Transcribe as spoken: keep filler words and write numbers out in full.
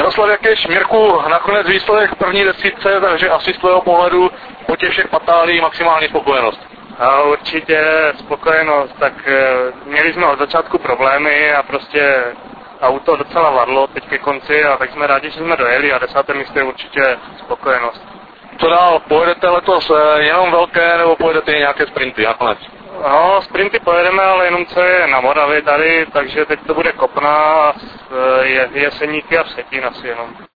Jaroslav Jakeš, Mirku, nakonec výsledek první desítce, takže asi z tvého pohledu po těch všech patálí maximální spokojenost. A určitě spokojenost, tak měli jsme od začátku problémy a prostě auto docela vadlo teď ke konci a tak jsme rádi, že jsme dojeli a desáté místo je určitě spokojenost. Co dál, pojedete letos jenom velké nebo pojedete nějaké sprinty nakonec? No, sprinty pojedeme, ale jenom co je na Moravě tady, takže teď to bude Kopna, je, Jeseníky a Vsetín asi jenom.